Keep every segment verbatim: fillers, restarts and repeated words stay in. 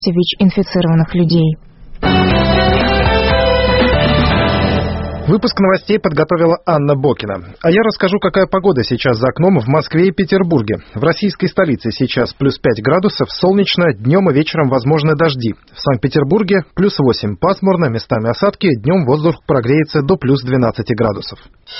ВИЧ-инфицированных людей. Выпуск новостей подготовила Анна Бокина. А я расскажу, какая погода сейчас за окном в Москве и Петербурге. В российской столице сейчас плюс пять градусов, солнечно, днем и вечером возможны дожди. В Санкт-Петербурге плюс восемь, пасмурно, местами осадки, днем воздух прогреется до плюс двенадцати градусов.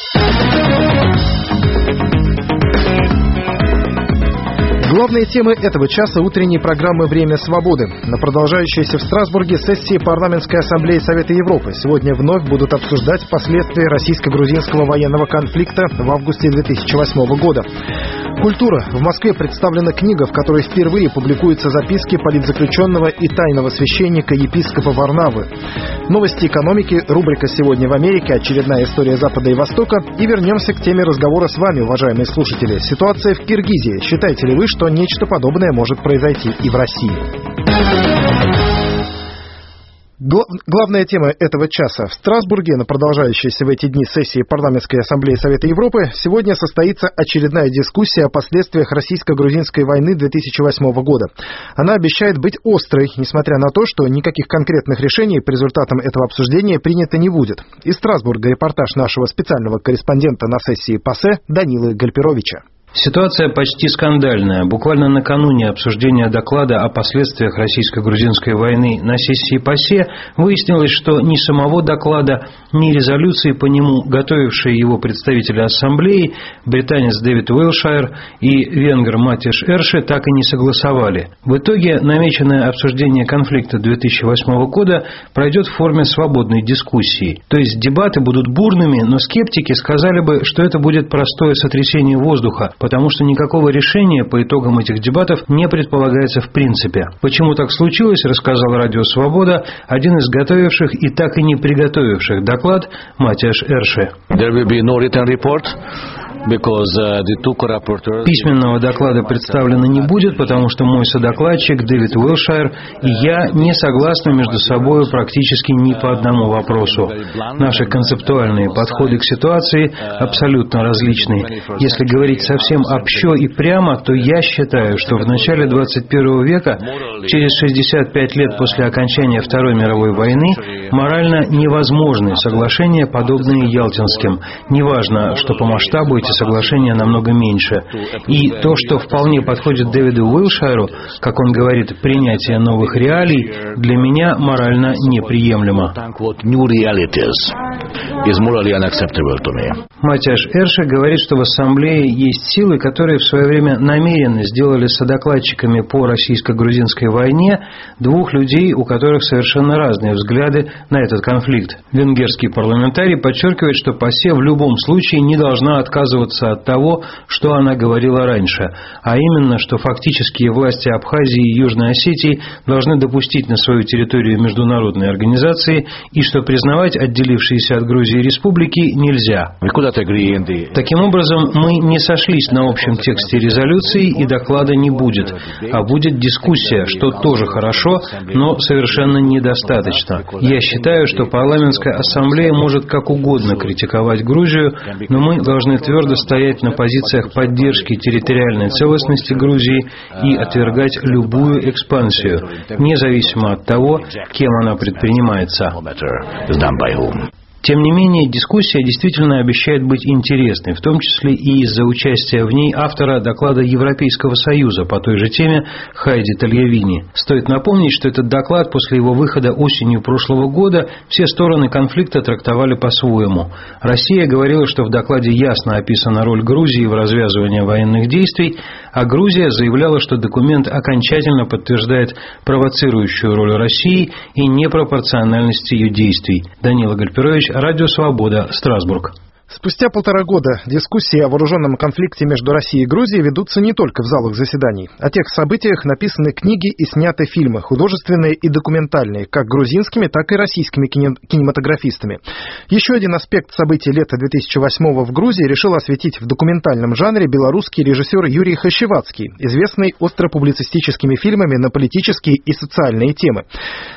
Главные темы этого часа утренней программы «Время свободы». На продолжающейся в Страсбурге сессии Парламентской ассамблеи Совета Европы сегодня вновь будут обсуждать последствия российско-грузинского военного конфликта в августе две тысячи восьмого года. Культура. В Москве представлена книга, в которой впервые публикуются записки политзаключенного и тайного священника епископа Варнавы. Новости экономики, рубрика «Сегодня в Америке», очередная история Запада и Востока. И вернемся к теме разговора с вами, уважаемые слушатели. Ситуация в Киргизии. Считаете ли вы, что нечто подобное может произойти и в России? Главная тема этого часа. В Страсбурге на продолжающейся в эти дни сессии Парламентской ассамблеи Совета Европы сегодня состоится очередная дискуссия о последствиях российско-грузинской войны две тысячи восьмого года. Она обещает быть острой, несмотря на то, что никаких конкретных решений по результатам этого обсуждения принято не будет. Из Страсбурга репортаж нашего специального корреспондента на сессии ПАСЕ Данилы Гальперовича. Ситуация почти скандальная. Буквально накануне обсуждения доклада о последствиях российско-грузинской войны на сессии ПАСЕ выяснилось, что ни самого доклада, ни резолюции по нему, готовившие его представители Ассамблеи, британец Дэвид Уилшайр и венгр Матиш Эрши, так и не согласовали. В итоге намеченное обсуждение конфликта две тысячи восьмого года пройдет в форме свободной дискуссии. То есть дебаты будут бурными, но скептики сказали бы, что это будет простое сотрясение воздуха, потому что никакого решения по итогам этих дебатов не предполагается в принципе. Почему так случилось, рассказал Радио Свобода один из готовивших и так и не приготовивших доклад Матиш Эрши. Письменного доклада представлено не будет, потому что мой содокладчик Дэвид Уилшайр и я не согласны между собой практически ни по одному вопросу. Наши концептуальные подходы к ситуации абсолютно различны. Если говорить совсем общо и прямо, то я считаю, что в начале двадцать первого века, через шестьдесят пять лет после окончания Второй мировой войны, морально невозможны соглашения, подобные Ялтинским. Неважно, что по масштабу эти соглашения намного меньше. И то, что вполне подходит Дэвиду Уилшайру, как он говорит, принятие новых реалий, для меня морально неприемлемо. Матиш Эрши говорит, что в Ассамблее есть силы, которые в свое время намеренно сделали содокладчиками по российско-грузинской войне двух людей, у которых совершенно разные взгляды на этот конфликт. Венгерский парламентарий подчеркивает, что ПАСЕ в любом случае не должна отказываться от того, что она говорила раньше, а именно, что фактические власти Абхазии и Южной Осетии должны допустить на свою территорию международные организации и что признавать отделившиеся от Грузии республики нельзя. Таким образом, мы не сошлись на общем тексте резолюции и доклада не будет, а будет дискуссия, что тоже хорошо, но совершенно недостаточно. Я считаю, что парламентская ассамблея может как угодно критиковать Грузию, но мы должны твердо стоять на позициях поддержки территориальной целостности Грузии и отвергать любую экспансию, независимо от того, кем она предпринимается. Тем не менее, дискуссия действительно обещает быть интересной, в том числе и из-за участия в ней автора доклада Европейского Союза по той же теме Хайди Тальявини. Стоит напомнить, что этот доклад после его выхода осенью прошлого года все стороны конфликта трактовали по-своему. Россия говорила, что в докладе ясно описана роль Грузии в развязывании военных действий, а Грузия заявляла, что документ окончательно подтверждает провоцирующую роль России и непропорциональность ее действий. Данила Гальперович, Радио Свобода, Страсбург. Спустя полтора года дискуссии о вооруженном конфликте между Россией и Грузией ведутся не только в залах заседаний. О тех событиях написаны книги и сняты фильмы, художественные и документальные, как грузинскими, так и российскими кинематографистами. Еще один аспект событий лета две тысячи восьмого в Грузии решил осветить в документальном жанре белорусский режиссер Юрий Хащевацкий, известный остро-публицистическими фильмами на политические и социальные темы.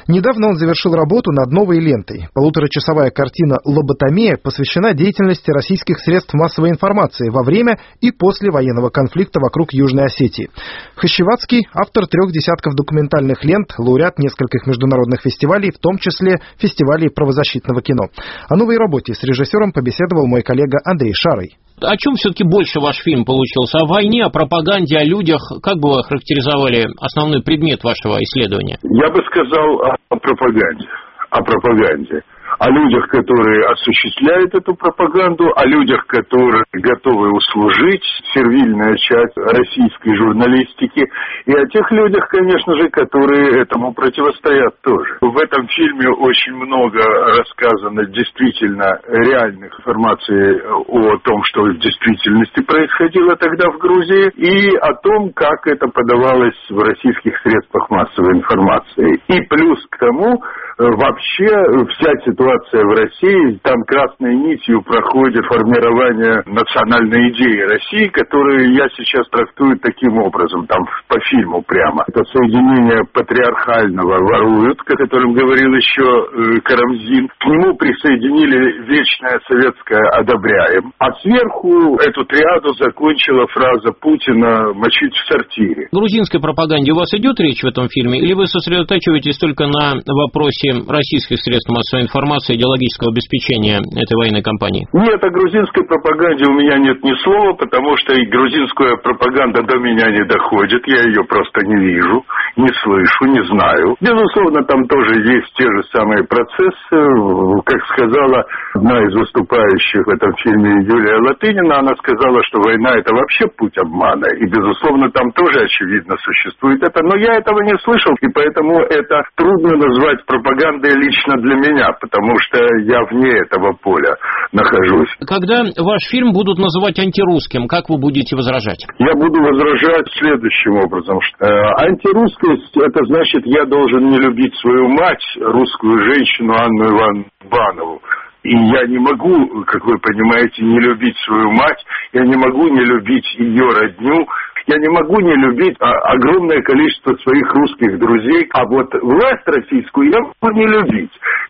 Недавно он завершил работу над новой лентой. Полуторачасовая картина «Лоботомия» посвящена деятельности российских средств массовой информации во время и после военного конфликта вокруг Южной Осетии. Хащевацкий – автор трех десятков документальных лент, лауреат нескольких международных фестивалей, в том числе фестивалей правозащитного кино. О новой работе с режиссером побеседовал мой коллега Андрей Шарый. О чем все-таки больше ваш фильм получился? О войне, о пропаганде, о людях? Как бы вы охарактеризовали основной предмет вашего исследования? Я бы сказал о пропаганде. О пропаганде. О людях, которые осуществляют эту пропаганду, о людях, которые готовы услужить, сервильная часть российской журналистики, и о тех людях, конечно же, которые этому противостоят тоже. В этом фильме очень много рассказано действительно реальных информаций о том, что в действительности происходило тогда в Грузии, и о том, как это подавалось в российских средствах массовой информации. И плюс к тому, вообще вся ситуация в России, там красной нитью проходит формирование национальной идеи России, которую я сейчас трактую таким образом, там по фильму прямо. Это соединение патриархального воруют, о котором говорил еще Карамзин. К нему присоединили вечное советское одобряем. А сверху эту триаду закончила фраза Путина «мочить в сортире». О грузинской пропаганде у вас идет речь в этом фильме? Или вы сосредотачиваетесь только на вопросе российских средств массовой информации, идеологического обеспечения этой военной кампании? Нет, о грузинской пропаганде у меня нет ни слова, потому что и грузинская пропаганда до меня не доходит, я ее просто не вижу, не слышу, не знаю. Безусловно, там тоже есть те же самые процессы. Как сказала одна из выступающих в этом фильме Юлия Латынина, она сказала, что война — это вообще путь обмана, и, безусловно, там тоже, очевидно, существует это, но я этого не слышал, и поэтому это трудно назвать пропагандой лично для меня, потому что я вне этого поля нахожусь. Когда ваш фильм будут называть антирусским, как вы будете возражать? Я буду возражать следующим образом. Что, э, антирусскость — это значит, я должен не любить свою мать, русскую женщину Анну Ивановну Банову. И я не могу, как вы понимаете, не любить свою мать, я не могу не любить ее родню, я не могу не любить огромное количество своих русских друзей, а вот власть российскую я могу не любить.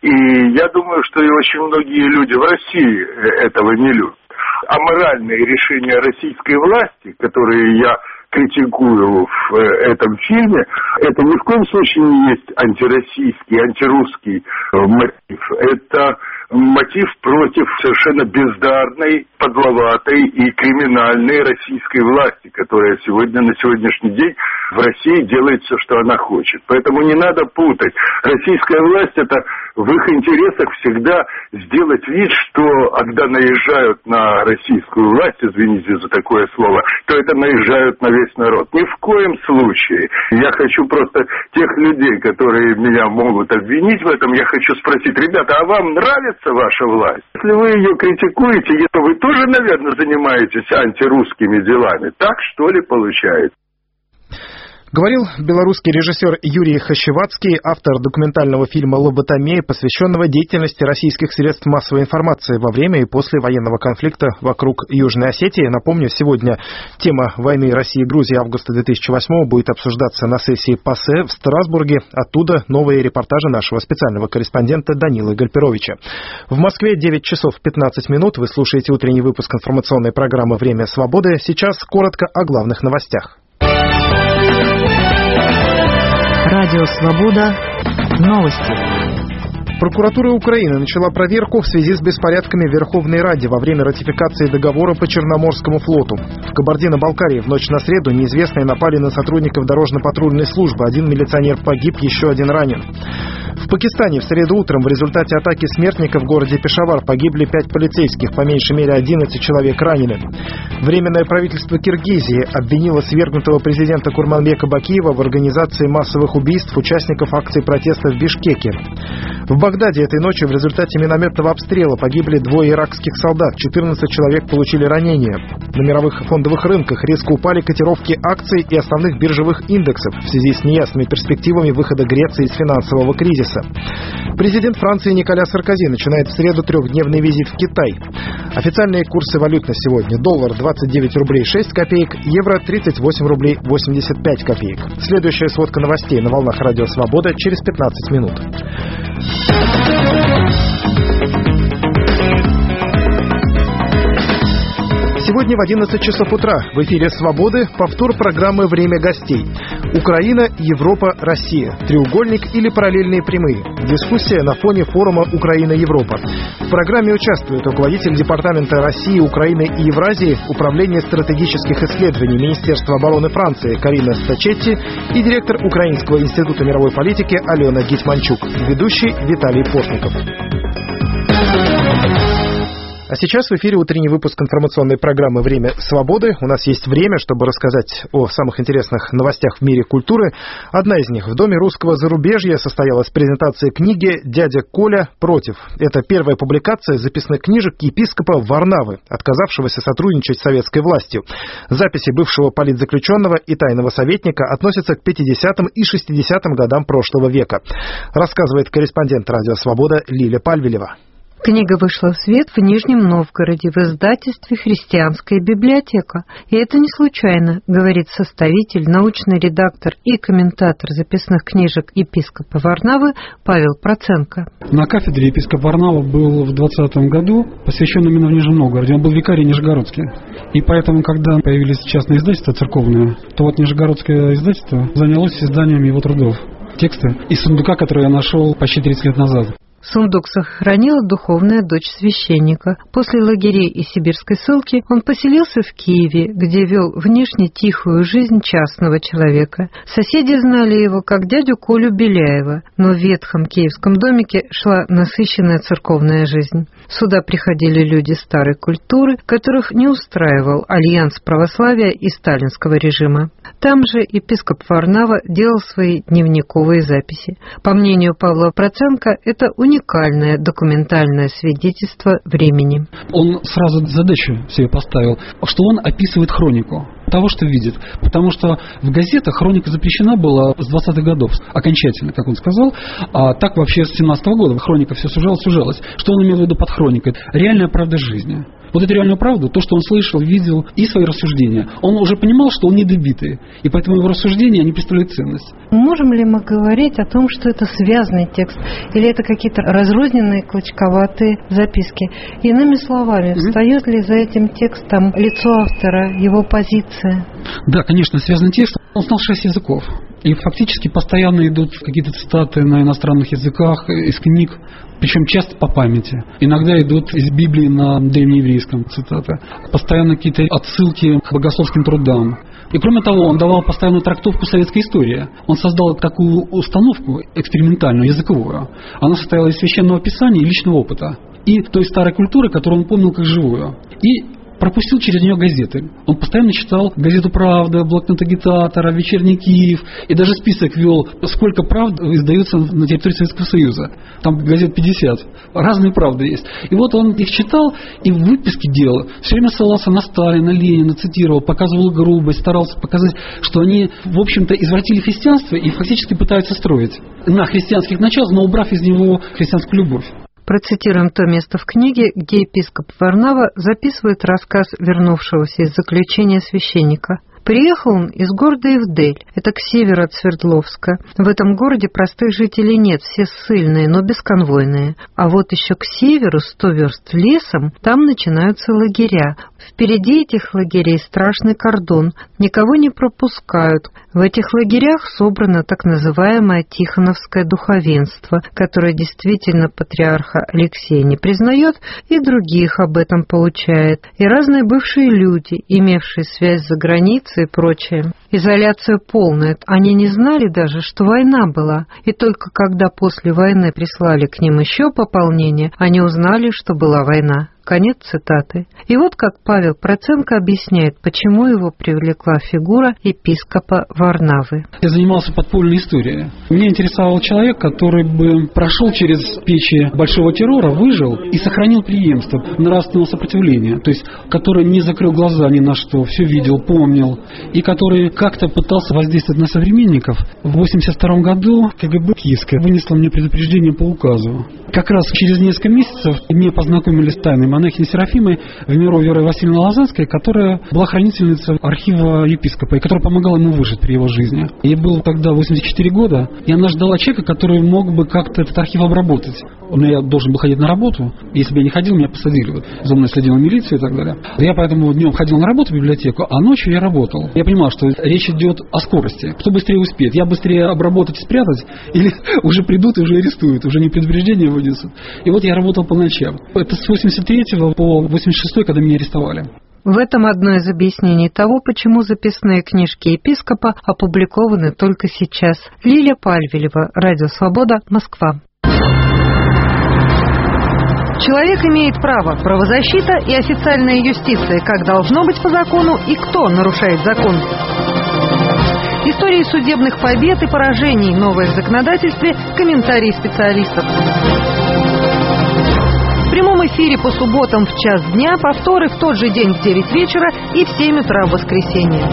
И я думаю, что и очень многие люди в России этого не любят. А моральные решения российской власти, которые я критикую в этом фильме, это ни в коем случае не есть антироссийский, антирусский мотив. Это мотив против совершенно бездарной, подловатой и криминальной российской власти, которая сегодня, на сегодняшний день в России делает все, что она хочет. Поэтому не надо путать. Российская власть — это в их интересах всегда сделать вид, что когда наезжают на российскую власть, извините за такое слово, то это наезжают на весь народ. Ни в коем случае. Я хочу просто тех людей, которые меня могут обвинить в этом, я хочу спросить: ребята, а вам нравится ваша власть? Если вы ее критикуете, то вы тоже, наверное, занимаетесь антирусскими делами. Так, что ли, получается? Говорил белорусский режиссер Юрий Хащевацкий, автор документального фильма «Лоботомия», посвященного деятельности российских средств массовой информации во время и после военного конфликта вокруг Южной Осетии. Напомню, сегодня тема войны России и Грузии августа две тысячи восьмого будет обсуждаться на сессии ПАСЕ в Страсбурге. Оттуда новые репортажи нашего специального корреспондента Данилы Гальперовича. В Москве девять часов пятнадцать минут. Вы слушаете утренний выпуск информационной программы «Время свободы». Сейчас коротко о главных новостях. Радио «Свобода». Новости. Прокуратура Украины начала проверку в связи с беспорядками в Верховной Раде во время ратификации договора по Черноморскому флоту. В Кабардино-Балкарии в ночь на среду неизвестные напали на сотрудников дорожно-патрульной службы. Один милиционер погиб, еще один ранен. В Пакистане в среду утром в результате атаки смертника в городе Пешавар погибли пять полицейских, по меньшей мере одиннадцать человек ранены. Временное правительство Киргизии обвинило свергнутого президента Курманбека Бакиева в организации массовых убийств участников акций протеста в Бишкеке. В Багдаде этой ночью в результате минометного обстрела погибли двое иракских солдат, четырнадцать человек получили ранения. На мировых фондовых рынках резко упали котировки акций и основных биржевых индексов в связи с неясными перспективами выхода Греции из финансового кризиса. Президент Франции Николя Саркози начинает в среду трехдневный визит в Китай. Официальные курсы валют на сегодня: доллар двадцать девять рублей шесть копеек, евро тридцать восемь рублей восемьдесят пять копеек. Следующая сводка новостей на волнах Радио Свобода через пятнадцать минут. Сегодня в одиннадцать часов утра в эфире «Свободы» повтор программы «Время гостей». Украина, Европа, Россия. Треугольник или параллельные прямые. Дискуссия на фоне форума «Украина-Европа». В программе участвуют руководитель Департамента России, Украины и Евразии, Управления стратегических исследований Министерства обороны Франции Карина Стачетти и директор Украинского института мировой политики Алена Гетманчук. Ведущий Виталий Портников. А сейчас в эфире утренний выпуск информационной программы «Время свободы». У нас есть время, чтобы рассказать о самых интересных новостях в мире культуры. Одна из них. В Доме русского зарубежья состоялась презентация книги «Дядя Коля против». Это первая публикация записных книжек епископа Варнавы, отказавшегося сотрудничать с советской властью. Записи бывшего политзаключенного и тайного советника относятся к пятидесятым и шестидесятым годам прошлого века. Рассказывает корреспондент «Радио Свобода» Лиля Пальвелева. Книга вышла в свет в Нижнем Новгороде в издательстве «Христианская библиотека». И это не случайно, говорит составитель, научный редактор и комментатор записных книжек епископа Варнавы Павел Проценко. На кафедре епископ Варнава был в двадцатом году посвящен именно в Нижнем Новгороде. Он был викарий Нижегородский. И поэтому, когда появились частные издательства церковные, то вот Нижегородское издательство занялось изданием его трудов. Тексты из сундука, который я нашел почти тридцать лет назад. Сундук сохранила духовная дочь священника. После лагерей и сибирской ссылки он поселился в Киеве, где вел внешне тихую жизнь частного человека. Соседи знали его как дядю Колю Беляева, но в ветхом киевском домике шла насыщенная церковная жизнь. Сюда приходили люди старой культуры, которых не устраивал альянс православия и сталинского режима. Там же епископ Варнава делал свои дневниковые записи. По мнению Павла Проценко, это уникальное документальное свидетельство времени. Он сразу задачу себе поставил, что он описывает хронику того, что видит. Потому что в газетах хроника запрещена была с двадцатых годов, окончательно, как он сказал. А так вообще с семнадцатого года хроника все сужалась, сужалась. Что он имел в виду под хроникой? Реальная правда жизни. Вот эту реальную правду, то, что он слышал, видел, и свои рассуждения. Он уже понимал, что он недобитый, и поэтому его рассуждения, они представляют ценность. Можем ли мы говорить о том, что это связанный текст, или это какие-то разрозненные, клочковатые записки? Иными словами, mm-hmm. встает ли за этим текстом лицо автора, его позиция? Да, конечно, связанный текст. Он знал шесть языков. И фактически постоянно идут какие-то цитаты на иностранных языках, из книг, причем часто по памяти. Иногда идут из Библии на древнееврейском цитаты. Постоянно какие-то отсылки к богословским трудам. И кроме того, он давал постоянную трактовку советской истории. Он создал такую установку экспериментальную, языковую. Она состояла из священного писания и личного опыта. И той старой культуры, которую он помнил как живую. И пропустил через нее газеты. Он постоянно читал газету «Правда», блокнот агитатора, «Вечерний Киев», и даже список вел, сколько правд издается на территории Советского Союза. Там газет пятьдесят. Разные правды есть. И вот он их читал и в выписке делал. Все время ссылался на Сталина, Ленина, цитировал, показывал грубость, старался показать, что они, в общем-то, извратили христианство и фактически пытаются строить на христианских началах, но убрав из него христианскую любовь. Процитируем то место в книге, где епископ Варнава записывает рассказ вернувшегося из заключения священника. Приехал он из города Ивдель, это к северу от Свердловска. В этом городе простых жителей нет, все ссыльные, но бесконвойные. А вот еще к северу, сто верст лесом, там начинаются лагеря. Впереди этих лагерей страшный кордон, никого не пропускают. В этих лагерях собрано так называемое Тихоновское духовенство, которое действительно патриарха Алексея не признает и других об этом получает. И разные бывшие люди, имевшие связь за границей и прочее. Изоляция полная. Они не знали даже, что война была. И только когда после войны прислали к ним еще пополнение, они узнали, что была война. Конец цитаты. И вот как Павел Проценко объясняет, почему его привлекла фигура епископа Варнавы. Я занимался подпольной историей. Меня интересовал человек, который бы прошел через печи большого террора, выжил и сохранил преемство нравственного сопротивления. То есть, который не закрыл глаза ни на что, все видел, помнил. И который как-то пытался воздействовать на современников. В восемьдесят втором году КГБ киевское вынесло мне предупреждение по указу. Как раз через несколько месяцев меня познакомили с тайной монахини Серафимы в миру Веры Васильевны Лозанской, которая была хранительницей архива епископа, и которая помогала ему выжить при его жизни. Ей было тогда восемьдесят четыре года, и она ждала человека, который мог бы как-то этот архив обработать. Но я должен был ходить на работу, если бы я не ходил, меня посадили. Вот, за мной следила милиция и так далее. Я поэтому днем ходил на работу в библиотеку, а ночью я работал. Я понимал, что речь идет о скорости. Кто быстрее успеет? Я быстрее обработать и спрятать, или уже придут и уже арестуют, уже не предупреждение вынесут. И вот я работал по ночам. Это с восемьдесят третьего по восемьдесят шестой, когда меня арестовали. В этом одно из объяснений того, почему записные книжки епископа опубликованы только сейчас. Лилия Пальвелева, Радио Свобода, Москва. Человек имеет право, правозащита и официальная юстиция, как должно быть по закону и кто нарушает закон. Истории судебных побед и поражений, новое в законодательстве, комментарии специалистов. В прямом эфире по субботам в час дня, повторы в тот же день в девять вечера и в семь утра в воскресенье.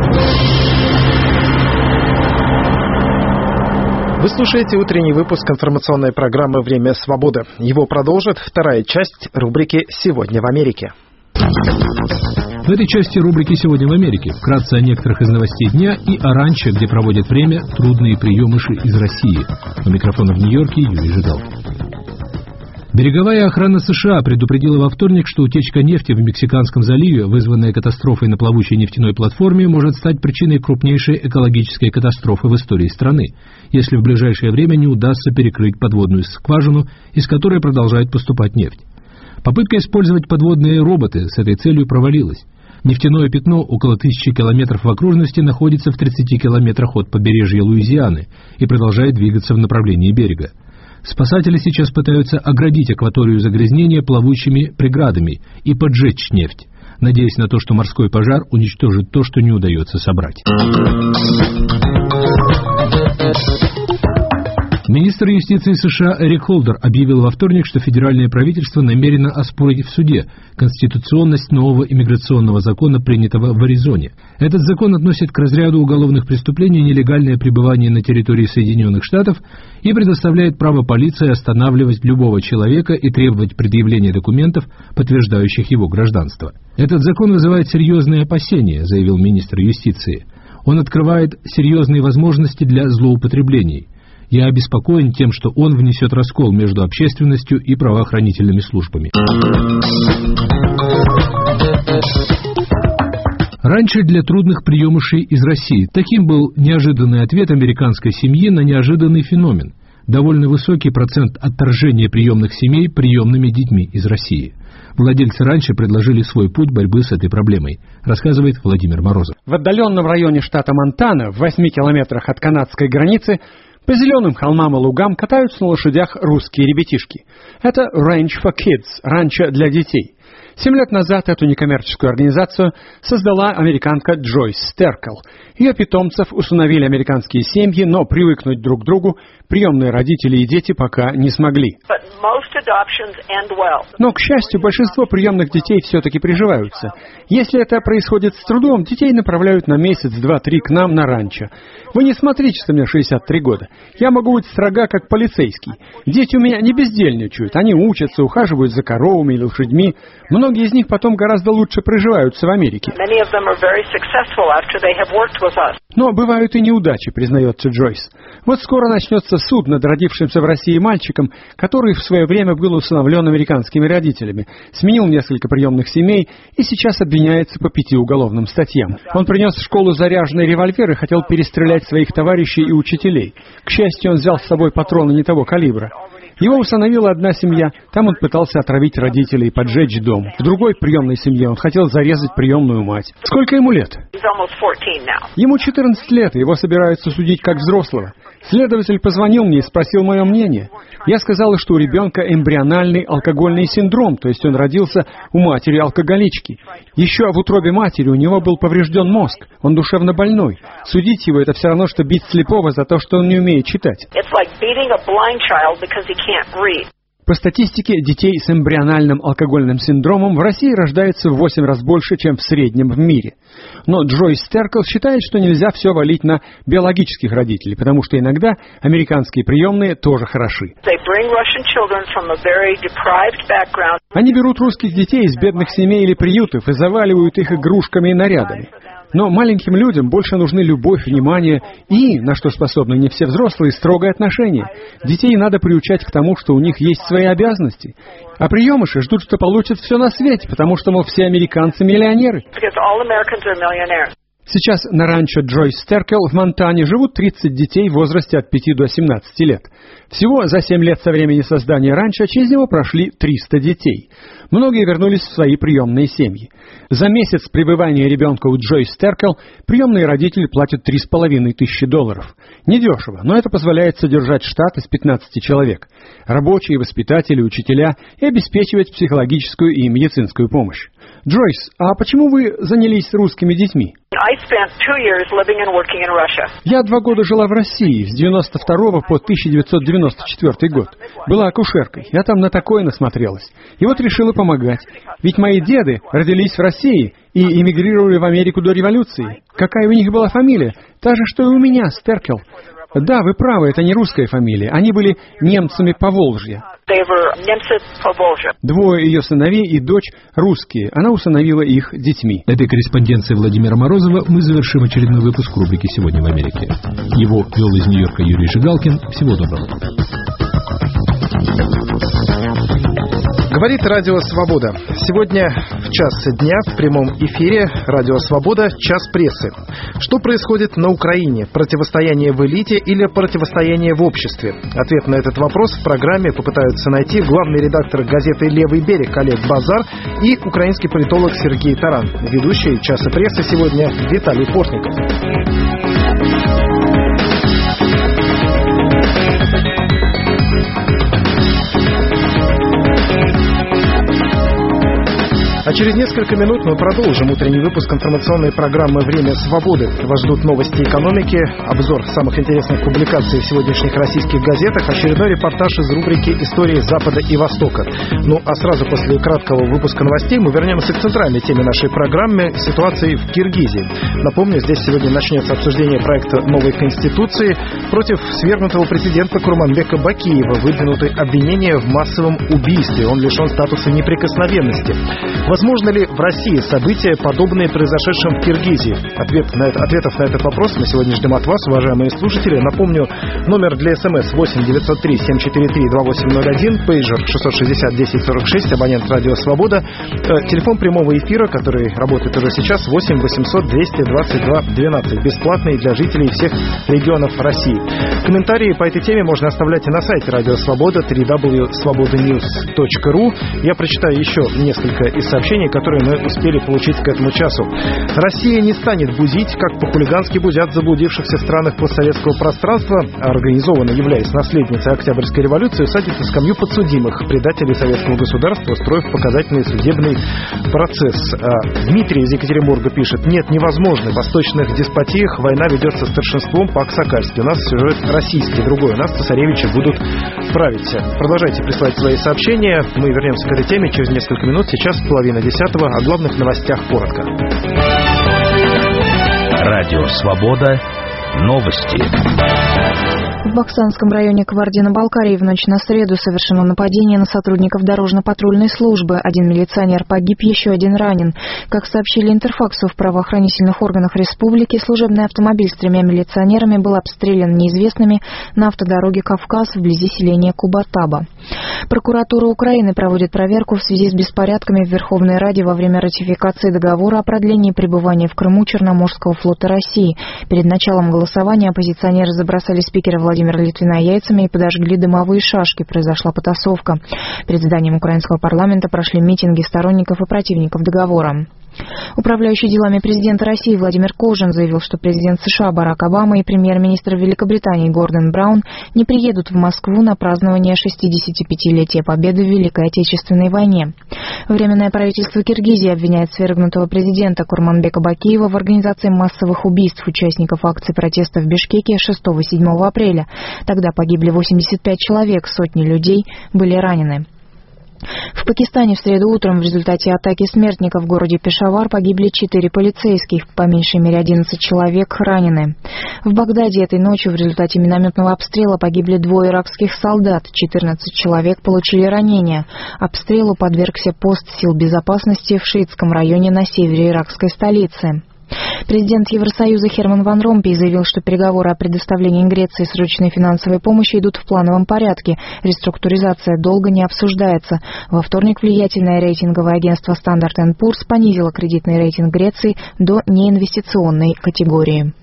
Вы слушаете утренний выпуск информационной программы «Время свободы». Его продолжит вторая часть рубрики «Сегодня в Америке». В этой части рубрики «Сегодня в Америке» вкратце о некоторых из новостей дня и о ранчо, где проводят время трудные приемыши из России. У микрофона в Нью-Йорке Юрий Жигал. Береговая охрана США предупредила во вторник, что утечка нефти в Мексиканском заливе, вызванная катастрофой на плавучей нефтяной платформе, может стать причиной крупнейшей экологической катастрофы в истории страны, если в ближайшее время не удастся перекрыть подводную скважину, из которой продолжает поступать нефть. Попытка использовать подводные роботы с этой целью провалилась. Нефтяное пятно около тысячи километров в окружности находится в тридцати километрах от побережья Луизианы и продолжает двигаться в направлении берега. Спасатели сейчас пытаются оградить акваторию загрязнения плавучими преградами и поджечь нефть, надеясь на то, что морской пожар уничтожит то, что не удается собрать. Министр юстиции США Эрик Холдер объявил во вторник, что федеральное правительство намерено оспорить в суде конституционность нового иммиграционного закона, принятого в Аризоне. Этот закон относит к разряду уголовных преступлений нелегальное пребывание на территории Соединенных Штатов и предоставляет право полиции останавливать любого человека и требовать предъявления документов, подтверждающих его гражданство. Этот закон вызывает серьезные опасения, заявил министр юстиции. Он открывает серьезные возможности для злоупотреблений. Я обеспокоен тем, что он внесет раскол между общественностью и правоохранительными службами. Раньше для трудных приемышей из России. Таким был неожиданный ответ американской семьи на неожиданный феномен. Довольно высокий процент отторжения приемных семей приемными детьми из России. Владельцы раньше предложили свой путь борьбы с этой проблемой, рассказывает Владимир Морозов. В отдаленном районе штата Монтана, в восьми километрах от канадской границы, по зеленым холмам и лугам катаются на лошадях русские ребятишки. Это Ranch for Kids, ранчо для детей. Семь лет назад эту некоммерческую организацию создала американка Джойс Стеркл. Ее питомцев усыновили американские семьи, но привыкнуть друг к другу приемные родители и дети пока не смогли. Но, к счастью, большинство приемных детей все-таки приживаются. Если это происходит с трудом, детей направляют на месяц, два, три к нам на ранчо. Вы не смотрите, что мне шестьдесят три года. Я могу быть строга, как полицейский. Дети у меня не бездельничают. Они учатся, ухаживают за коровами или лошадьми. Многие из них потом гораздо лучше проживаются в Америке. Но бывают и неудачи, признается Джойс. Вот скоро начнется суд над родившимся в России мальчиком, который в свое время был усыновлен американскими родителями, сменил несколько приемных семей и сейчас обвиняется по пяти уголовным статьям. Он принес в школу заряженный револьвер и хотел перестрелять своих товарищей и учителей. К счастью, он взял с собой патроны не того калибра. Его усыновила одна семья, там он пытался отравить родителей и поджечь дом. В другой приемной семье он хотел зарезать приемную мать. Сколько ему лет? Ему четырнадцать лет, и его собираются судить как взрослого. Следователь позвонил мне и спросил мое мнение. Я сказала, что у ребенка эмбриональный алкогольный синдром, то есть он родился у матери-алкоголички. Еще в утробе матери у него был поврежден мозг, он душевно больной. Судить его — это все равно, что бить слепого за то, что он не умеет читать. По По статистике, детей с эмбриональным алкогольным синдромом в России рождается в восемь раз больше, чем в среднем в мире. Но Джойс Стеркл считает, что нельзя все валить на биологических родителей, потому что иногда американские приемные тоже хороши. Они берут русских детей из бедных семей или приютов и заваливают их игрушками и нарядами. Но маленьким людям больше нужны любовь, внимание и, на что способны не все взрослые, строгое отношение. Детей надо приучать к тому, что у них есть свои обязанности. А приемыши ждут, что получат все на свете, потому что, мол, все американцы миллионеры. Сейчас на ранчо Джойс Стеркл в Монтане живут тридцать детей в возрасте от пяти до семнадцати лет. Всего за семь лет со времени создания ранчо через него прошли триста детей. Многие вернулись в свои приемные семьи. За месяц пребывания ребенка у Джойс Стеркл приемные родители платят три с половиной тысячи долларов. Недешево, но это позволяет содержать штат из пятнадцати человек. Рабочие, воспитатели, учителя и обеспечивать психологическую и медицинскую помощь. Джойс, а почему вы занялись русскими детьми? Я два года жила в России, с девяносто второго по тысяча девятьсот девяносто четвёртый год. Была акушеркой, я там на такое насмотрелась. И вот решила помогать. Ведь мои деды родились в России и эмигрировали в Америку до революции. Какая у них была фамилия? Та же, что и у меня, Стеркл. Да, вы правы, это не русская фамилия. Они были немцами Поволжья. Двое ее сыновей и дочь русские. Она усыновила их детьми. Этой корреспонденцией Владимира Морозова мы завершим очередной выпуск рубрики «Сегодня в Америке». Его вел из Нью-Йорка Юрий Жигалкин. Всего доброго. Говорит Радио Свобода. Сегодня в час дня в прямом эфире Радио Свобода «Час прессы». Что происходит на Украине? Противостояние в элите или противостояние в обществе? Ответ на этот вопрос в программе попытаются найти главный редактор газеты «Левый берег» Олег Базар и украинский политолог Сергей Таран. Ведущий «Часа прессы» сегодня Виталий Портников. А через несколько минут мы продолжим утренний выпуск информационной программы «Время свободы». Вас ждут новости экономики, обзор самых интересных публикаций в сегодняшних российских газетах, очередной репортаж из рубрики «Истории Запада и Востока». Ну, а сразу после краткого выпуска новостей мы вернемся к центральной теме нашей программы – ситуации в Киргизии. Напомню, здесь сегодня начнется обсуждение проекта новой Конституции. Против свергнутого президента Курманбека Бакиева выдвинуты обвинения в массовом убийстве. Он лишен статуса неприкосновенности. Возможно ли в России события, подобные произошедшим в Киргизии? Ответ на это, ответов на этот вопрос мы сегодня ждем от вас, уважаемые слушатели. Напомню, номер для СМС восемь девятьсот три семь четыре три два восемь ноль один, пейджер шестьсот шестьдесят десять сорок шесть, абонент Радио Свобода. Э, телефон прямого эфира, который работает уже сейчас, восемь восемьсот двести двадцать два двенадцать, бесплатный для жителей всех регионов России. Комментарии по этой теме можно оставлять и на сайте Радио Свобода, дабл ю дабл ю дабл ю точка свобода ньюс точка ру. Я прочитаю еще несколько из сообщений, которые мы успели получить к этому часу. Россия не станет бузить, как по-хулигански бузят в заблудившихся странах постсоветского пространства, а организованно являясь наследницей Октябрьской революции, садит на скамью подсудимых, предателей советского государства, устроив показательный судебный процесс. А Дмитрий из Екатеринбурга пишет: нет, невозможно. В восточных деспотиях война ведется старшинством по-аксакальски. У нас сюжет российский, другой. У нас цесаревичи будут править. Продолжайте присылать свои сообщения. Мы вернемся к этой теме через несколько минут. Сейчас половина десятого. О главных новостях коротко. Радио Свобода. Новости. В Баксанском районе Кабардино-Балкарии в ночь на среду совершено нападение на сотрудников дорожно-патрульной службы. Один милиционер погиб, еще один ранен. Как сообщили Интерфаксу, в правоохранительных органах республики служебный автомобиль с тремя милиционерами был обстрелян неизвестными на автодороге Кавказ вблизи селения Кубатаба. Прокуратура Украины проводит проверку в связи с беспорядками в Верховной Раде во время ратификации договора о продлении пребывания в Крыму Черноморского флота России. Перед началом голосования оппозиционеры забросали спикера Владимира Литвина яйцами и подожгли дымовые шашки. Произошла потасовка. Перед зданием украинского парламента прошли митинги сторонников и противников договора. Управляющий делами президента России Владимир Кожин заявил, что президент США Барак Обама и премьер-министр Великобритании Гордон Браун не приедут в Москву на празднование шестидесятипятилетия Победы в Великой Отечественной войне. Временное правительство Киргизии обвиняет свергнутого президента Курманбека Бакиева в организации массовых убийств участников акций протеста в Бишкеке шестого-седьмого апреля. Тогда погибли восемьдесят пять человек, сотни людей были ранены. В Пакистане в среду утром в результате атаки смертников в городе Пешавар погибли четыре полицейских, по меньшей мере одиннадцать человек ранены. В Багдаде этой ночью в результате минометного обстрела погибли двое иракских солдат, четырнадцать человек получили ранения. Обстрелу подвергся пост сил безопасности в шиитском районе на севере иракской столицы. Президент Евросоюза Херман Ван Ромпей заявил, что переговоры о предоставлении Греции срочной финансовой помощи идут в плановом порядке. Реструктуризация долга не обсуждается. Во вторник влиятельное рейтинговое агентство Standard энд Poor's понизило кредитный рейтинг Греции до неинвестиционной категории.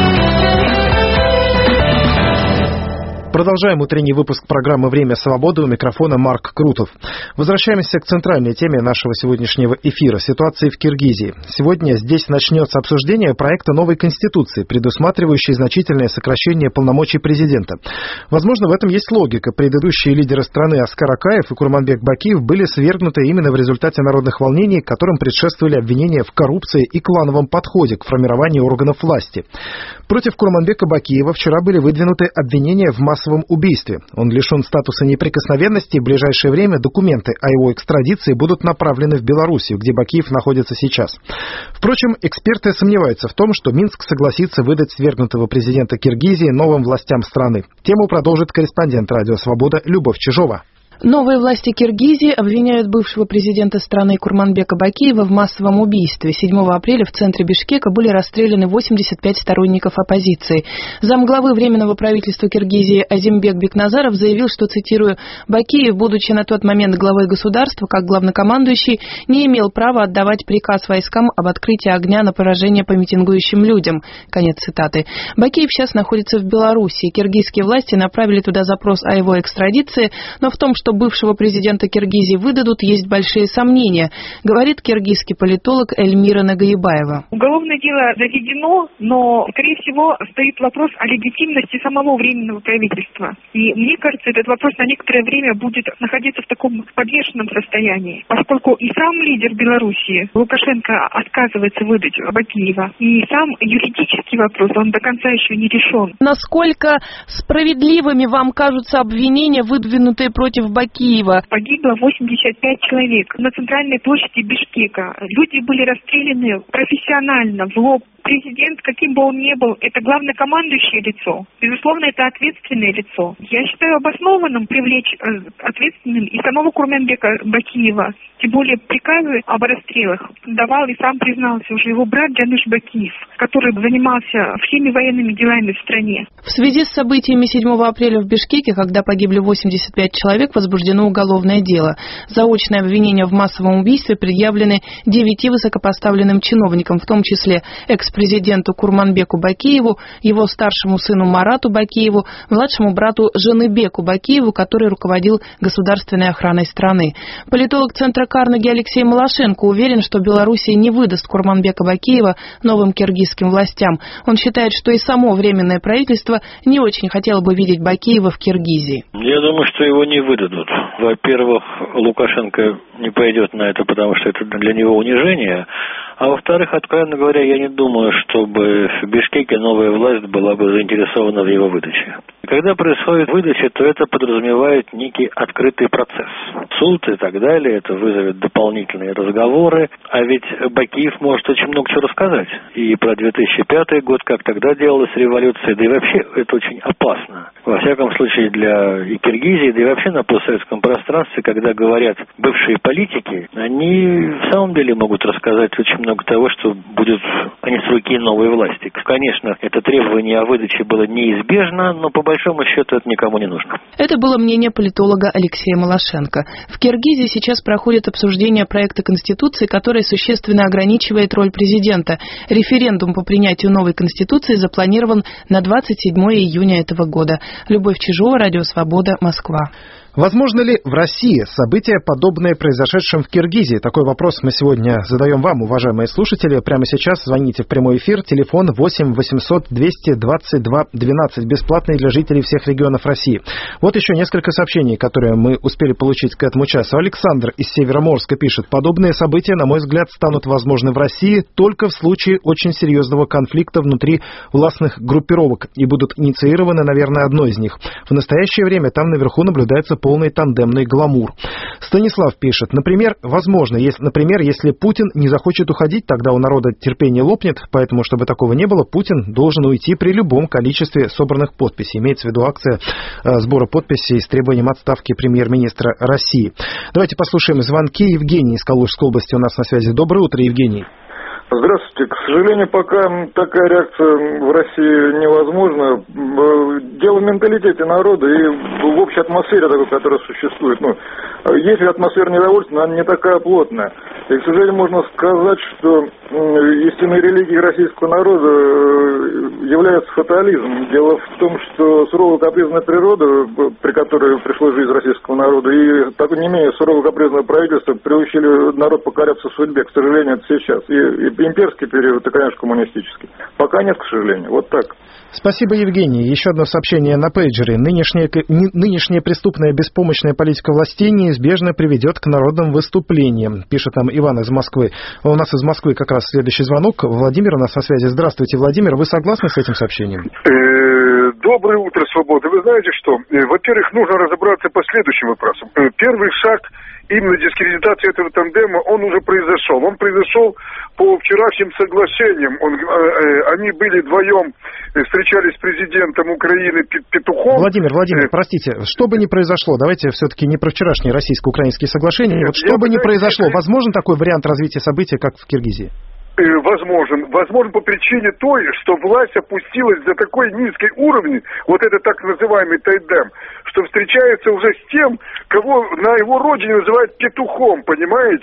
Продолжаем утренний выпуск программы «Время свободы». У микрофона Марк Крутов. Возвращаемся к центральной теме нашего сегодняшнего эфира – ситуации в Киргизии. Сегодня здесь начнется обсуждение проекта новой конституции, предусматривающей значительное сокращение полномочий президента. Возможно, в этом есть логика. Предыдущие лидеры страны Аскар Акаев и Курманбек Бакиев были свергнуты именно в результате народных волнений, которым предшествовали обвинения в коррупции и клановом подходе к формированию органов власти. Против Курманбека Бакиева вчера были выдвинуты обвинения в массовом убийстве. Он лишен статуса неприкосновенности, и в ближайшее время документы о его экстрадиции будут направлены в Белоруссию, где Бакиев находится сейчас. Впрочем, эксперты сомневаются в том, что Минск согласится выдать свергнутого президента Киргизии новым властям страны. Тему продолжит корреспондент «Радио Свобода» Любовь Чижова. Новые власти Киргизии обвиняют бывшего президента страны Курманбека Бакиева в массовом убийстве. седьмого апреля в центре Бишкека были расстреляны восемьдесят пять сторонников оппозиции. Замглавы Временного правительства Киргизии Азимбек Бекназаров заявил, что, цитирую, «Бакиев, будучи на тот момент главой государства, как главнокомандующий, не имел права отдавать приказ войскам об открытии огня на поражение по митингующим людям». Конец цитаты. Бакиев сейчас находится в Белоруссии. Киргизские власти направили туда запрос о его экстрадиции, но в том, что бывшего президента Киргизии выдадут, есть большие сомнения, говорит киргизский политолог Эльмира Нагаебаева. Уголовное дело заведено, но, скорее всего, стоит вопрос о легитимности самого Временного правительства. И мне кажется, этот вопрос на некоторое время будет находиться в таком подвешенном состоянии, поскольку и сам лидер Белоруссии, Лукашенко, отказывается выдать Бакиева, и сам юридический вопрос, он до конца еще не решен. Насколько справедливыми вам кажутся обвинения, выдвинутые против Бакиева? Погибло восемьдесят пять человек на центральной площади Бишкека. Люди были расстреляны профессионально, в лоб. Президент, каким бы он ни был, это главнокомандующее лицо. Безусловно, это ответственное лицо. Я считаю обоснованным привлечь ответственным и самого Курманбека Бакиева. Тем более приказы об расстрелах давал и сам признался уже его брат Джаныш Бакиев, который занимался всеми военными делами в стране. В связи с событиями седьмого апреля в Бишкеке, когда погибли восемьдесят пять человек, возбуждено уголовное дело. Заочные обвинения в массовом убийстве предъявлены девяти высокопоставленным чиновникам, в том числе экс-президенту Курманбеку Бакиеву, его старшему сыну Марату Бакиеву, младшему брату Жаныбеку Бакиеву, который руководил государственной охраной страны. Политолог Центра Карнеги Алексей Малашенко уверен, что Белоруссия не выдаст Курманбека Бакиева новым киргизским властям. Он считает, что и само Временное правительство не очень хотело бы видеть Бакиева в Киргизии. Я думаю, что его не выдадут. Во-первых, Лукашенко не пойдет на это, потому что это для него унижение. А во-вторых, откровенно говоря, я не думаю, чтобы в Бишкеке новая власть была бы заинтересована в его выдаче. Когда происходит выдача, то это подразумевает некий открытый процесс. Суд и так далее, это вызовет дополнительные разговоры. А ведь Бакиев может очень много чего рассказать. И про две тысячи пятый год, как тогда делалась революция, да и вообще это очень опасно. Во всяком случае для и Киргизии, да и вообще на постсоветском пространстве, когда говорят бывшие политики, они в самом деле могут рассказать очень много того, что будет а не с руки новой власти. Конечно, это требование о выдаче было неизбежно, но по большому счету это никому не нужно. Это было мнение политолога Алексея Малашенко. В Киргизии сейчас проходит обсуждение проекта Конституции, который существенно ограничивает роль президента. Референдум по принятию новой Конституции запланирован на двадцать седьмое июня этого года. Любовь Чижова, Радио Свобода, Москва. Возможно ли в России события, подобные произошедшим в Киргизии? Такой вопрос мы сегодня задаем вам, уважаемые слушатели. Прямо сейчас звоните в прямой эфир. Телефон восемь восемьсот двести двадцать два двенадцать. Бесплатный для жителей всех регионов России. Вот еще несколько сообщений, которые мы успели получить к этому часу. Александр из Североморска пишет. Подобные события, на мой взгляд, станут возможны в России только в случае очень серьезного конфликта внутри властных группировок и будут инициированы, наверное, одной из них. В настоящее время там наверху наблюдается полный тандемный гламур. Станислав пишет, например, возможно, если, например, если Путин не захочет уходить, тогда у народа терпение лопнет, поэтому, чтобы такого не было, Путин должен уйти при любом количестве собранных подписей. Имеется в виду акция э, сбора подписей с требованием отставки премьер-министра России. Давайте послушаем звонки. Евгений из Калужской области у нас на связи. Доброе утро, Евгений. Здравствуйте. К сожалению, пока такая реакция в России невозможна. Дело в менталитете народа и в общей атмосфере такой, которая существует. Ну, есть атмосфера недовольства, но она не такая плотная. И, к сожалению, можно сказать, что истинной религией российского народа является фатализм. Дело в том, что сурово капризная природа, при которой пришла жизнь российского народа, и так не менее сурово капризное правительство приучили народ покоряться судьбе. К сожалению, это сейчас. И, и имперский период, и, конечно, коммунистический. Пока нет, к сожалению. Вот так. Спасибо, Евгений. Еще одно сообщение на пейджере. Нынешняя, нынешняя преступная беспомощная политика властей неизбежно приведет к народным выступлениям, пишет нам Иван из Москвы. У нас из Москвы как раз следующий звонок. Владимир у нас на связи. Здравствуйте, Владимир. Вы согласны с этим сообщением? Доброе утро, Свобода. Вы знаете что? Во-первых, нужно разобраться по следующим вопросам. Первый шаг именно дискредитации этого тандема, он уже произошел. Он произошел по вчерашним соглашениям. Он, э, они были вдвоем, встречались с президентом Украины Петухом. Владимир, Владимир, простите, что бы ни произошло, давайте все-таки не про вчерашние российско-украинские соглашения. Нет, вот что бы ни произошло, возможен такой вариант развития событий, как в Киргизии? Возможен. Возможен по причине той, что власть опустилась до такой низкой уровня, вот это так называемый тайдем, что встречается уже с тем, кого на его родине называют петухом, понимаете?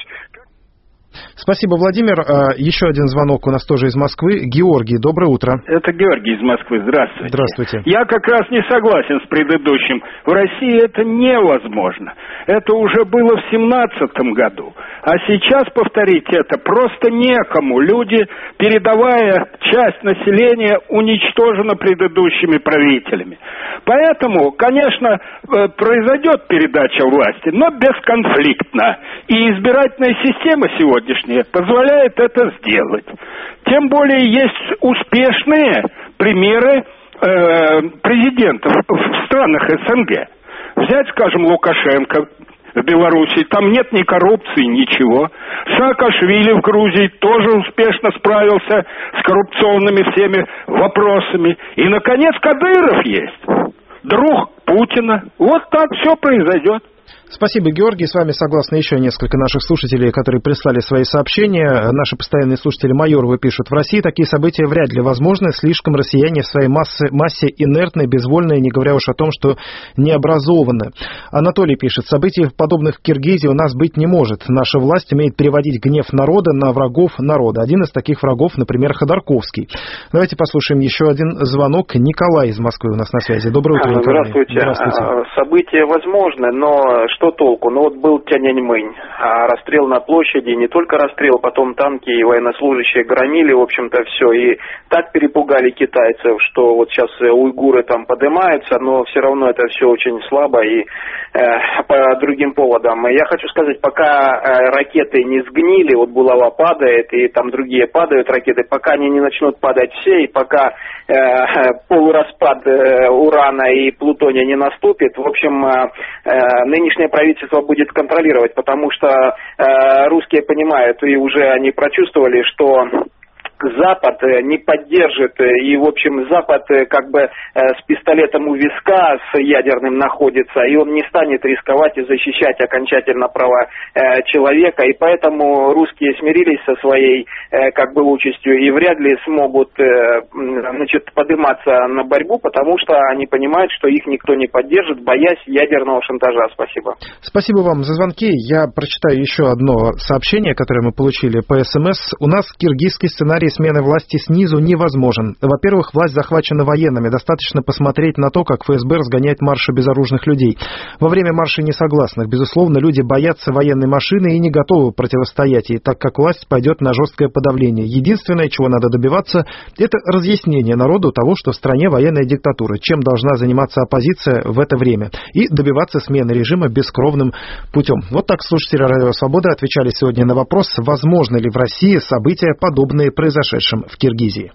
Спасибо, Владимир. Еще один звонок у нас тоже из Москвы. Георгий, доброе утро. Это Георгий из Москвы. Здравствуйте. Здравствуйте. Я как раз не согласен с предыдущим. В России это невозможно. Это уже было в семнадцатом году. А сейчас повторить это просто некому. Люди, передовая часть населения, уничтожена предыдущими правителями. Поэтому, конечно, произойдет передача власти, но бесконфликтно. И избирательная система сегодня позволяет это сделать. Тем более есть успешные примеры э, президентов в странах СНГ. Взять, скажем, Лукашенко в Беларуси, там нет ни коррупции, ничего. Саакашвили в Грузии тоже успешно справился с коррупционными всеми вопросами. И, наконец, Кадыров есть, друг Путина. Вот так все произойдет. Спасибо, Георгий. С вами согласны еще несколько наших слушателей, которые прислали свои сообщения. Наши постоянные слушатели Майоровы пишут: в России такие события вряд ли возможны. Слишком россияне в своей массе, массе инертны, безвольные, не говоря уж о том, что не образованы. Анатолий пишет: событий подобных в Киргизии у нас быть не может. Наша власть умеет переводить гнев народа на врагов народа. Один из таких врагов, например, Ходорковский. Давайте послушаем еще один звонок. Николай из Москвы у нас на связи. Доброе утро, Николай. Здравствуйте. Здравствуйте. События возможны, но что толку? Ну вот был Тяньаньмэнь, а расстрел на площади, не только расстрел, потом танки и военнослужащие громили, в общем-то, все. И так перепугали китайцев, что вот сейчас уйгуры там поднимаются, но все равно это все очень слабо и э, по другим поводам. Я хочу сказать, пока э, ракеты не сгнили, вот булава падает и там другие падают ракеты, пока они не начнут падать все, и пока э, полураспад э, урана и плутония не наступит, в общем, э, э, нынешнее правительство будет контролировать, потому что э, русские понимают, и уже они прочувствовали, что Запад не поддержит, и, в общем, Запад как бы с пистолетом у виска, с ядерным находится, и он не станет рисковать и защищать окончательно права человека, и поэтому русские смирились со своей как бы участью и вряд ли смогут, значит, подниматься на борьбу, потому что они понимают, что их никто не поддержит, боясь ядерного шантажа. Спасибо. Спасибо вам за звонки. Я прочитаю еще одно сообщение, которое мы получили по СМС. У нас киргизский сценарий смены власти снизу невозможен. Во-первых, власть захвачена военными. Достаточно посмотреть на то, как эф эс бэ разгоняет марши безоружных людей. Во время марша несогласных, безусловно, люди боятся военной машины и не готовы противостоять ей, так как власть пойдет на жесткое подавление. Единственное, чего надо добиваться, это разъяснение народу того, что в стране военная диктатура, чем должна заниматься оппозиция в это время, и добиваться смены режима бескровным путем. Вот так слушатели Радио Свобода отвечали сегодня на вопрос, возможно ли в России события, подобные произошедшим в Киргизии.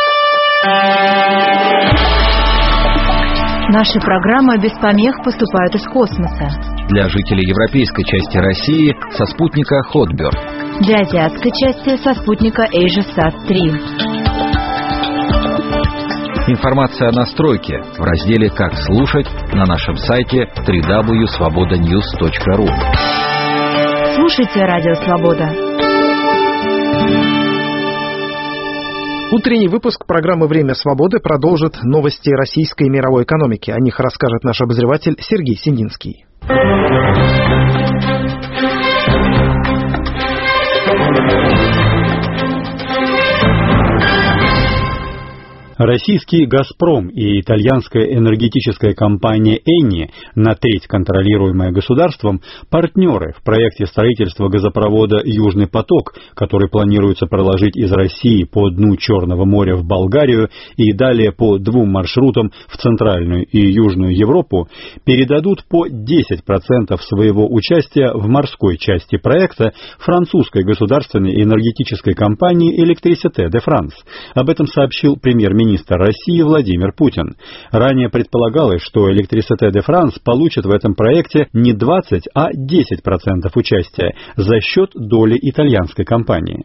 Наши программы без помех поступают из космоса. Для жителей европейской части России со спутника Хотберг. Для азиатской части со спутника AsiaSat три. Информация о настройке в разделе «Как слушать» на нашем сайте дабл ю дабл ю дабл ю точка свобода ньюс точка ру. Слушайте Радио Свобода. Утренний выпуск программы «Время свободы» продолжит новости российской и мировой экономики. О них расскажет наш обозреватель Сергей Сининский. Российский «Газпром» и итальянская энергетическая компания «Энни», на треть контролируемая государством, партнеры в проекте строительства газопровода «Южный поток», который планируется проложить из России по дну Черного моря в Болгарию и далее по двум маршрутам в Центральную и Южную Европу, передадут по десять процентов своего участия в морской части проекта французской государственной энергетической компании «Электрисите де Франс». Об этом сообщил премьер-министр Министр России Владимир Путин. Ранее предполагалось, что Электрисите де Франс получит в этом проекте не двадцать, а десять процентов участия за счет доли итальянской компании.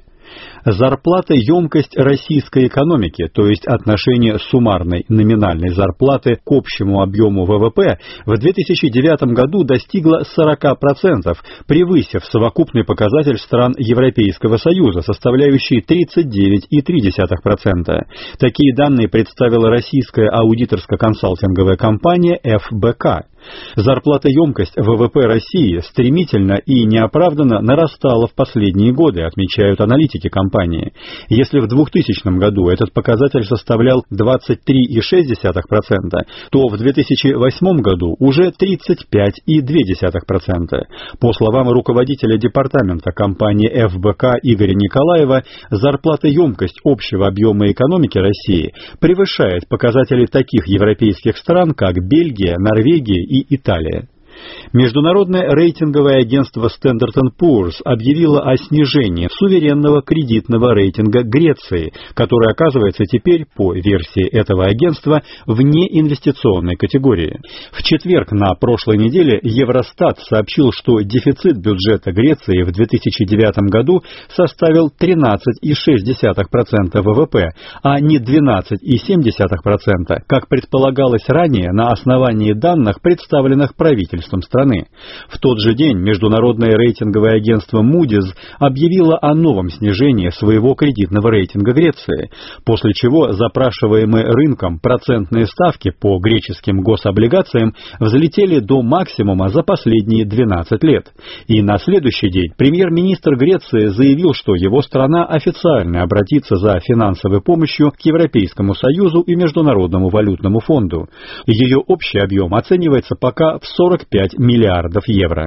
Зарплатоемкость российской экономики, то есть отношение суммарной номинальной зарплаты к общему объему вэ вэ пэ, в две тысячи девятом году достигла сорок процентов, превысив совокупный показатель стран Европейского Союза, составляющий тридцать девять целых три десятых процента. Такие данные представила российская аудиторско-консалтинговая компания эф бэ ка. Зарплатоемкость вэ вэ пэ России стремительно и неоправданно нарастала в последние годы, отмечают аналитики компании. Если в двухтысячном году этот показатель составлял двадцать три целых шесть десятых процента, то в две тысячи восьмом году уже тридцать пять целых две десятых процента. По словам руководителя департамента компании эф бэ ка Игоря Николаева, зарплатоемкость общего объема экономики России превышает показатели таких европейских стран, как Бельгия, Норвегия и и Италия. Международное рейтинговое агентство Standard энд Poor's объявило о снижении суверенного кредитного рейтинга Греции, который оказывается теперь, по версии этого агентства, вне инвестиционной категории. В четверг на прошлой неделе Евростат сообщил, что дефицит бюджета Греции в две тысячи девятом году составил тринадцать целых шесть десятых процента вэ вэ пэ, а не двенадцать целых семь десятых процента, как предполагалось ранее на основании данных, представленных правительством страны. В тот же день международное рейтинговое агентство Moody's объявило о новом снижении своего кредитного рейтинга Греции, после чего запрашиваемые рынком процентные ставки по греческим гособлигациям взлетели до максимума за последние двенадцать лет. И на следующий день премьер-министр Греции заявил, что его страна официально обратится за финансовой помощью к Европейскому Союзу и Международному валютному фонду. Ее общий объем оценивается пока в сорок пять миллиардов евро.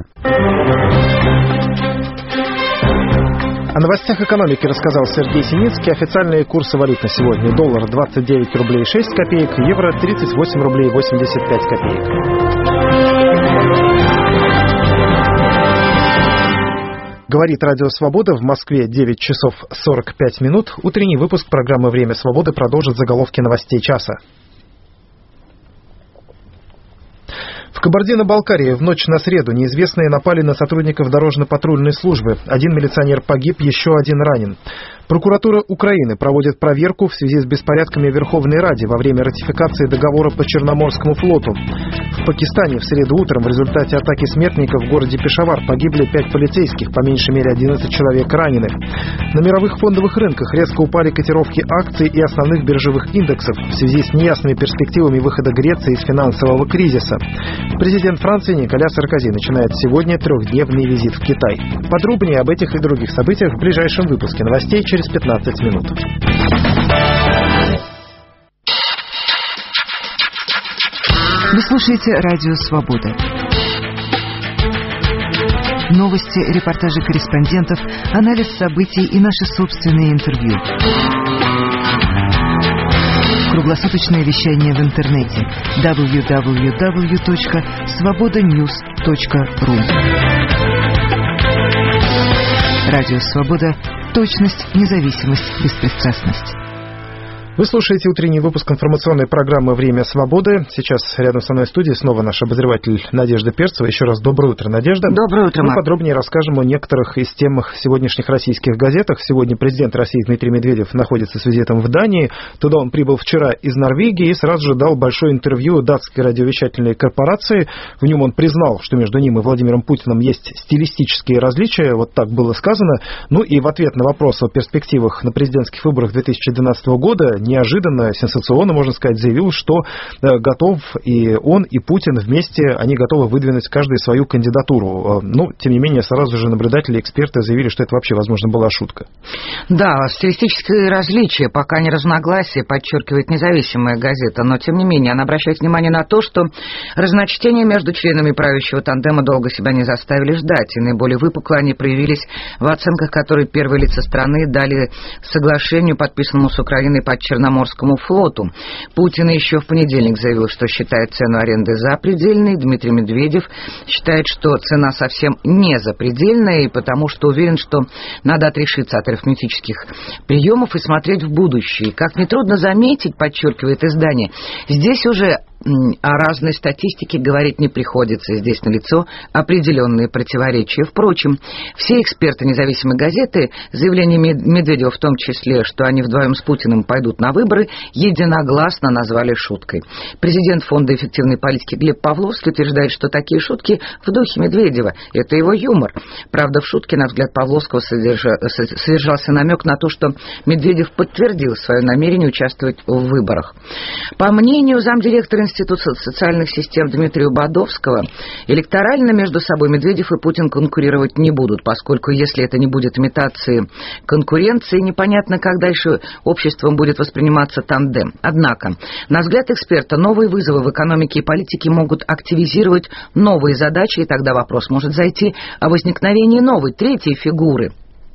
О новостях экономики рассказал Сергей Синицкий. Официальные курсы валют на сегодня. Доллар двадцать девять рублей шесть копеек, евро тридцать восемь рублей восемьдесят пять копеек. Говорит Радио Свобода. В Москве девять часов сорок пять минут. Утренний выпуск программы «Время свободы» продолжит заголовки новостей часа. В Кабардино-Балкарии в ночь на среду неизвестные напали на сотрудников дорожно-патрульной службы. Один милиционер погиб, еще один ранен. Прокуратура Украины проводит проверку в связи с беспорядками в Верховной Раде во время ратификации договора по Черноморскому флоту. В Пакистане в среду утром в результате атаки смертников в городе Пешавар погибли пять полицейских, по меньшей мере одиннадцать человек ранены. На мировых фондовых рынках резко упали котировки акций и основных биржевых индексов в связи с неясными перспективами выхода Греции из финансового кризиса. Президент Франции Николя Саркози начинает сегодня трехдневный визит в Китай. Подробнее об этих и других событиях в ближайшем выпуске новостей через через пятнадцать минут. Вы слушаете Радио Свобода. Новости, репортажи корреспондентов, анализ событий и наши собственные интервью. Круглосуточное вещание в интернете дабл ю дабл ю дабл ю точка свобода ньюс точка ру. Радио Свобода. Точность, независимость, беспристрастность. Вы слушаете утренний выпуск информационной программы «Время свободы». Сейчас рядом со мной в студии снова наш обозреватель Надежда Перцева. Еще раз доброе утро, Надежда. Доброе утро, Мы Марк. подробнее расскажем о некоторых из темах в сегодняшних российских газетах. Сегодня президент России Дмитрий Медведев находится с визитом в Дании. Туда он прибыл вчера из Норвегии и сразу же дал большое интервью датской радиовещательной корпорации. В нем он признал, что между ним и Владимиром Путиным есть стилистические различия. Вот так было сказано. Ну и в ответ на вопрос о перспективах на президентских выборах две тысячи двенадцатого года неожиданно, сенсационно, можно сказать, заявил, что готов и он, и Путин вместе, они готовы выдвинуть каждый свою кандидатуру. Ну, тем не менее, сразу же наблюдатели, эксперты заявили, что это вообще, возможно, была шутка. Да, стилистические различия, пока не разногласия, подчеркивает независимая газета, но, тем не менее, она обращает внимание на то, что разночтения между членами правящего тандема долго себя не заставили ждать, и наиболее выпукло они проявились в оценках, которые первые лица страны дали соглашению, подписанному с Украиной под Черноморскому флоту. Путин еще в понедельник заявил, что считает цену аренды запредельной. Дмитрий Медведев считает, что цена совсем не запредельная, и потому что уверен, что надо отрешиться от арифметических приемов и смотреть в будущее. Как нетрудно заметить, подчеркивает издание, здесь уже о разной статистике говорить не приходится. Здесь налицо определенные противоречия. Впрочем, все эксперты независимой газеты, заявление Медведева в том числе, что они вдвоем с Путиным пойдут на выборы, единогласно назвали шуткой. Президент Фонда эффективной политики Глеб Павловский утверждает, что такие шутки в духе Медведева. Это его юмор. Правда, в шутке, на взгляд Павловского, содержа... содержался намек на то, что Медведев подтвердил свое намерение участвовать в выборах. По мнению замдиректора Института социальных систем Дмитрия Бадовского, электорально между собой Медведев и Путин конкурировать не будут, поскольку если это не будет имитацией конкуренции, непонятно, как дальше обществом будет восприниматься тандем. Однако, на взгляд эксперта, новые вызовы в экономике и политике могут активизировать новые задачи, и тогда вопрос может зайти о возникновении новой, третьей фигуры.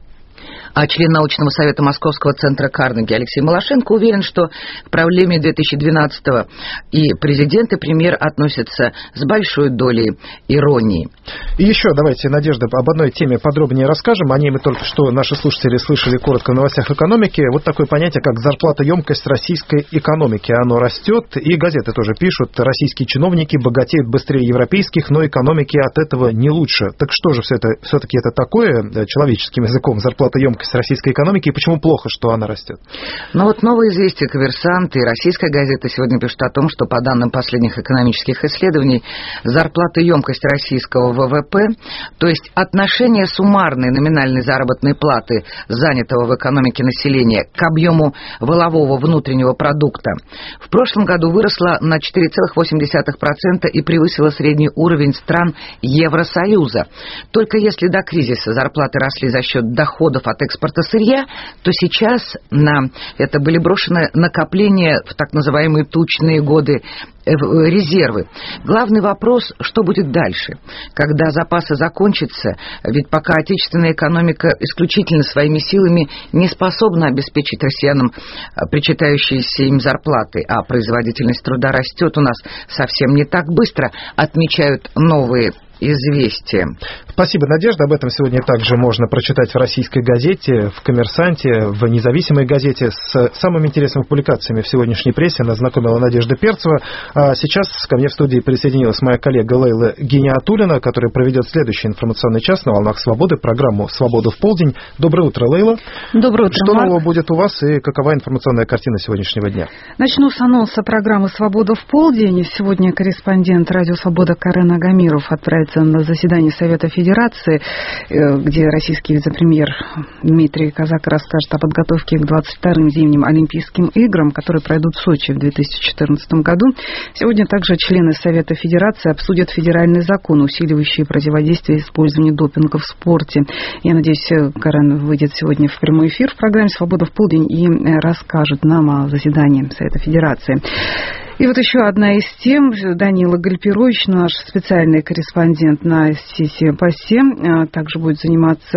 А член научного совета Московского центра Карнеги Алексей Малашенко уверен, что к проблеме две тысячи двенадцатого и президент, и премьер относятся с большой долей иронии. И еще давайте, Надежда, об одной теме подробнее расскажем. О ней мы только что наши слушатели слышали коротко в новостях экономики. Вот такое понятие, как зарплатоемкость российской экономики. Оно растет, и газеты тоже пишут, российские чиновники богатеют быстрее европейских, но экономики от этого не лучше. Так что же все это, все-таки это такое, человеческим языком, зарплатоемкость российской экономики, и почему плохо, что она растет? Ну вот новые известия «Коммерсант» и российская газета сегодня пишут о том, что по данным последних экономических исследований зарплатоемкость российского ВВП, то есть отношение суммарной номинальной заработной платы занятого в экономике населения к объему валового внутреннего продукта, в прошлом году выросла на четыре целых восемь десятых процента и превысила средний уровень стран Евросоюза. Только если до кризиса зарплаты росли за счет доходов от экспорта сырья, то сейчас на это были брошены накопления в так называемые тучные годы, резервы. Главный вопрос, что будет дальше, когда запасы закончатся, ведь пока отечественная экономика исключительно своими силами не способна обеспечить россиянам причитающиеся им зарплаты, а производительность труда растет у нас совсем не так быстро, отмечают новые известия. Спасибо, Надежда. Об этом сегодня также можно прочитать в российской газете, в «Коммерсанте», в независимой газете. С самыми интересными публикациями в сегодняшней прессе нас знакомила Надежда Перцева. А сейчас ко мне в студии присоединилась моя коллега Лейла Гиниатуллина, которая проведет следующий информационный час на «Волнах Свободы», программу «Свобода в полдень». Доброе утро, Лейла. Доброе утро, Что Марк. нового будет у вас и какова информационная картина сегодняшнего дня? Начну с анонса программы «Свобода в полдень». Сегодня корреспондент «Радио Свобода» Карен Агамиров отправится состоится на заседании Совета Федерации, где российский вице-премьер Дмитрий Казак расскажет о подготовке к двадцать вторым зимним Олимпийским играм, которые пройдут в Сочи в две тысячи четырнадцатом году. Сегодня также члены Совета Федерации обсудят федеральный закон, усиливающий противодействие использованию допинга в спорте. Я надеюсь, Карен выйдет сегодня в прямой эфир в программе «Свобода в полдень» и расскажет нам о заседании Совета Федерации. И вот еще одна из тем. Данила Гальперович, наш специальный корреспондент на Сиси-Пассе, также будет заниматься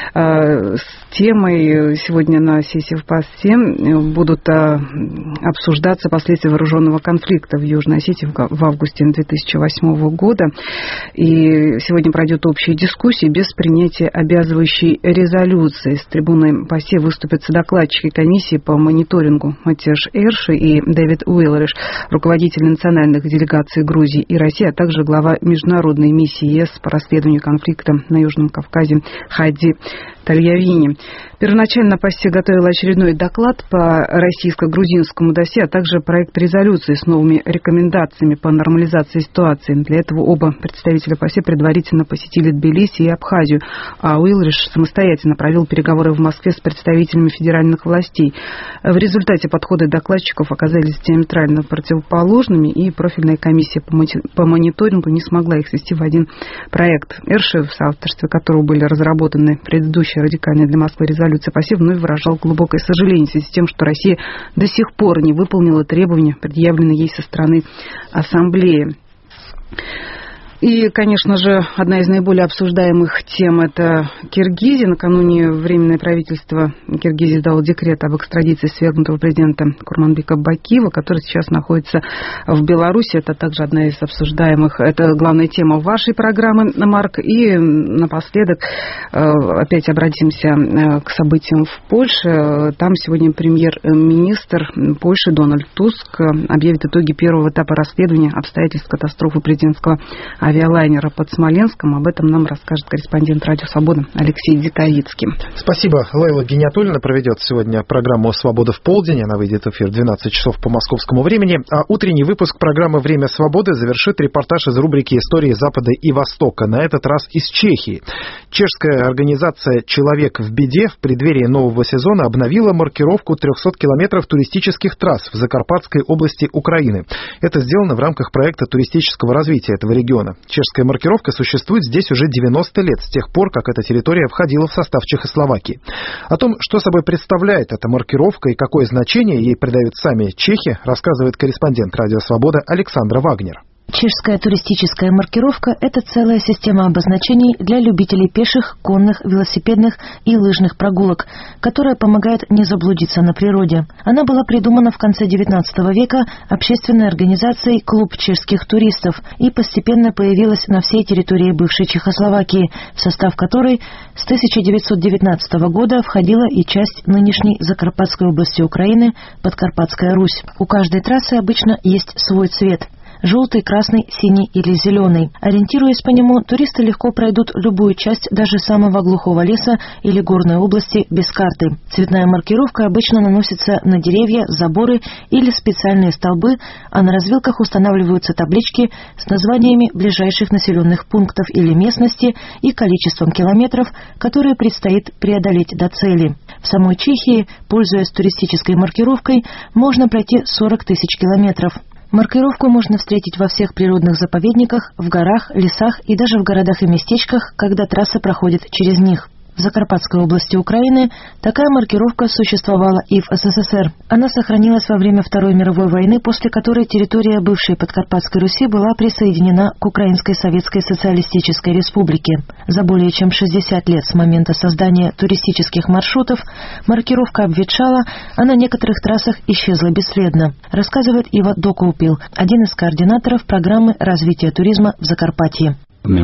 темой. Сегодня на Сиси-Пассе будут обсуждаться последствия вооруженного конфликта в Южной Осетии в августе две тысячи восьмого года. И сегодня пройдет общая дискуссия без принятия обязывающей резолюции. С трибуны Пассе выступят докладчики комиссии по мониторингу Матеш Эрши и Дэвид Уиллериш, руководитель национальных делегаций Грузии и России, а также глава международной миссии ЕС по расследованию конфликта на Южном Кавказе Хади Тальявини. Первоначально Пассе готовила очередной доклад по российско-грузинскому досье, а также проект резолюции с новыми рекомендациями по нормализации ситуации. Для этого оба представителя Пассе предварительно посетили Тбилиси и Абхазию, а Уиллриш самостоятельно провел переговоры в Москве с представителями федеральных властей. В результате подходы докладчиков оказались диаметрально противоположными, и профильная комиссия по мониторингу не смогла их свести в один проект. Эрши, в соавторстве которого были разработаны предыдущие радикальные для Москвы резолюции Пассе, вновь выражал глубокое сожаление в связи с тем, что Россия до сих пор не выполнила требования, предъявленные ей со стороны Ассамблеи. И, конечно же, одна из наиболее обсуждаемых тем – это Киргизия. Накануне Временное правительство Киргизии издало декрет об экстрадиции свергнутого президента Курманбека Бакиева, который сейчас находится в Беларуси. Это также одна из обсуждаемых, это главная тема вашей программы, Марк. И напоследок опять обратимся к событиям в Польше. Там сегодня премьер-министр Польши Дональд Туск объявит итоги первого этапа расследования обстоятельств катастрофы президентского авиалайнера под Смоленском. Об этом нам расскажет корреспондент «Радио Свобода» Алексей Диковицкий. Спасибо. Лейла Гиниатуллина проведет сегодня программу «Свобода в полдень». Она выйдет в эфир в двенадцать часов по московскому времени. А утренний выпуск программы «Время свободы» завершит репортаж из рубрики «Истории Запада и Востока». На этот раз из Чехии. Чешская организация «Человек в беде» в преддверии нового сезона обновила маркировку трехсот километров туристических трасс в Закарпатской области Украины. Это сделано в рамках проекта туристического развития этого региона. Чешская маркировка существует здесь уже девяносто лет, с тех пор, как эта территория входила в состав Чехословакии. О том, что собой представляет эта маркировка и какое значение ей придают сами чехи, рассказывает корреспондент «Радио Свобода» Александра Вагнер. Чешская туристическая маркировка – это целая система обозначений для любителей пеших, конных, велосипедных и лыжных прогулок, которая помогает не заблудиться на природе. Она была придумана в конце девятнадцатого века общественной организацией «Клуб чешских туристов» и постепенно появилась на всей территории бывшей Чехословакии, в состав которой с тысяча девятьсот девятнадцатого года входила и часть нынешней Закарпатской области Украины – Подкарпатская Русь. У каждой трассы обычно есть свой цвет – желтый, красный, синий или зеленый. Ориентируясь по нему, туристы легко пройдут любую часть даже самого глухого леса или горной области без карты. Цветная маркировка обычно наносится на деревья, заборы или специальные столбы, а на развилках устанавливаются таблички с названиями ближайших населенных пунктов или местности и количеством километров, которые предстоит преодолеть до цели. В самой Чехии, пользуясь туристической маркировкой, можно пройти сорок тысяч километров. Маркировку можно встретить во всех природных заповедниках, в горах, лесах и даже в городах и местечках, когда трасса проходит через них. В Закарпатской области Украины такая маркировка существовала и в СССР. Она сохранилась во время Второй мировой войны, после которой территория бывшей Подкарпатской Руси была присоединена к Украинской Советской Социалистической Республике. За более чем шестьдесят лет с момента создания туристических маршрутов маркировка обветшала, а на некоторых трассах исчезла бесследно, рассказывает Ива Докоупил, один из координаторов программы развития туризма в Закарпатье. Мы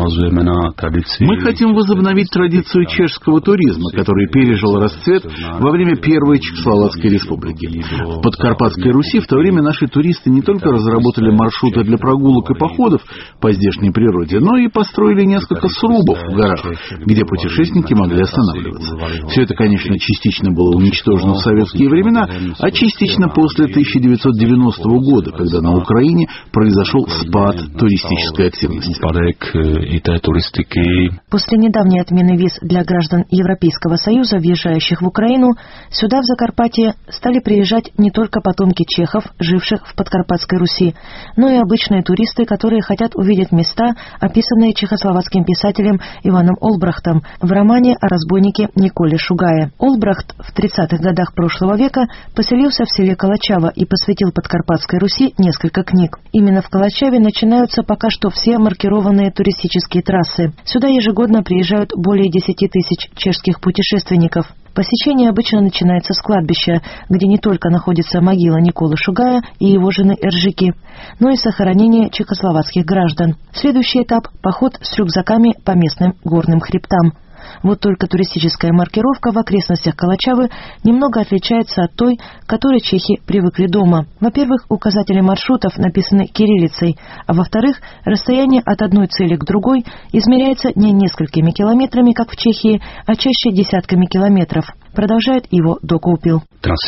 хотим возобновить традицию чешского туризма, который пережил расцвет во время Первой Чехословацкой республики. В Подкарпатской Руси в то время наши туристы не только разработали маршруты для прогулок и походов по здешней природе, но и построили несколько срубов в горах, где путешественники могли останавливаться. Все это, конечно, частично было уничтожено в советские времена, а частично после тысяча девятьсот девяностого года, когда на Украине произошел спад туристической активности. После недавней отмены виз для граждан Европейского Союза, въезжающих в Украину, сюда, в Закарпатье, стали приезжать не только потомки чехов, живших в Подкарпатской Руси, но и обычные туристы, которые хотят увидеть места, описанные чехословацким писателем Иваном Олбрахтом в романе о разбойнике Николе Шугае. Олбрахт в тридцатых годах прошлого века поселился в селе Калачава и посвятил Подкарпатской Руси несколько книг. Именно в Калачаве начинаются пока что все маркированные туристические трассы. Сюда ежегодно приезжают более десяти тысяч чешских путешественников. Посещение обычно начинается с кладбища, где не только находится могила Николы Шугая и его жены Эржики, но и захоронение чехословацких граждан. Следующий этап – поход с рюкзаками по местным горным хребтам. Вот только туристическая маркировка в окрестностях Калачавы немного отличается от той, к которой чехи привыкли дома. Во-первых, указатели маршрутов написаны кириллицей, а во-вторых, расстояние от одной цели к другой измеряется не несколькими километрами, как в Чехии, а чаще десятками километров. Продолжает его Докоупил.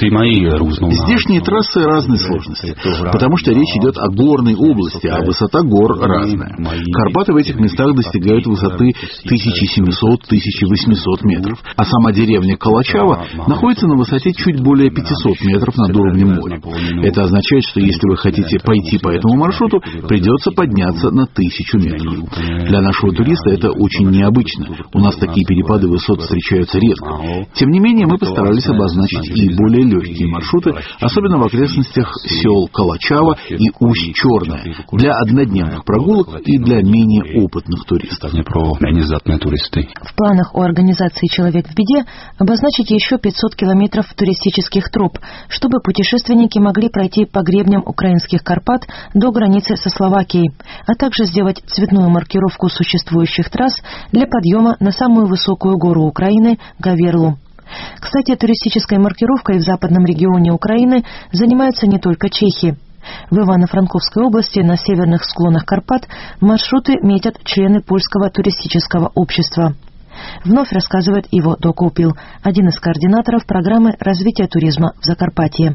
Здешние трассы разной сложности, потому что речь идет о горной области, а высота гор разная. Карпаты в этих местах достигают высоты тысяча семьсот — тысяча восемьсот метров, а сама деревня Калачава находится на высоте чуть более пятисот метров над уровнем моря. Это означает, что если вы хотите пойти по этому маршруту, придется подняться на тысячу метров. Для нашего туриста это очень необычно. У нас такие перепады высот встречаются редко. Тем не менее, мы постарались обозначить и более легкие маршруты, особенно в окрестностях сел Калачава и Усть-Черная, для однодневных прогулок и для менее опытных туристов. В планах у организации «Человек в беде» обозначить еще пятьсот километров туристических троп, чтобы путешественники могли пройти по гребням украинских Карпат до границы со Словакией, а также сделать цветную маркировку существующих трасс для подъема на самую высокую гору Украины – Гаверлу. Кстати, туристической маркировкой в западном регионе Украины занимаются не только чехи. В Ивано-Франковской области на северных склонах Карпат маршруты метят члены польского туристического общества. Вновь рассказывает его Докоупил, один из координаторов программы развития туризма в Закарпатье.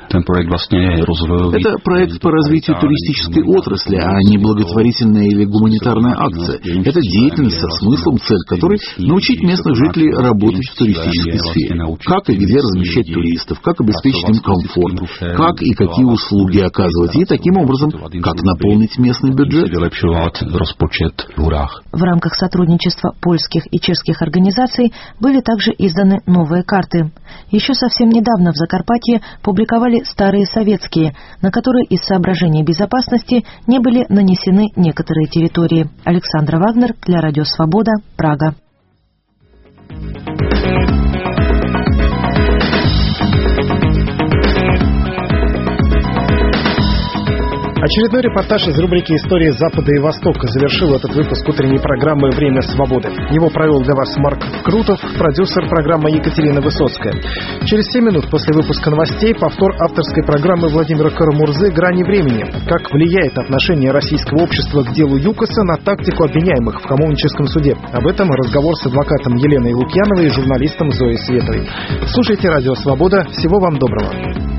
Это проект по развитию туристической отрасли, а не благотворительная или гуманитарная акция. Это деятельность со смыслом, цель которой – научить местных жителей работать в туристической сфере. Как и где размещать туристов, как обеспечить им комфорт, как и какие услуги оказывать, и таким образом, как наполнить местный бюджет. В рамках сотрудничества польских и чешских организаций были также изданы новые карты. Еще совсем недавно в Закарпатье публиковали старые советские, на которые из соображений безопасности не были нанесены некоторые территории. Александра Вагнер для Радио Свобода, Прага. Очередной репортаж из рубрики «Истории Запада и Востока» завершил этот выпуск утренней программы «Время свободы». Его провел для вас Марк Крутов, продюсер программы Екатерина Высоцкая. Через семь минут после выпуска новостей повтор авторской программы Владимира Карамурзы «Грани времени». Как влияет отношение российского общества к делу ЮКОСа на тактику обвиняемых в Камовническом суде. Об этом разговор с адвокатом Еленой Лукьяновой и журналистом Зоей Световой. Слушайте «Радио Свобода». Всего вам доброго.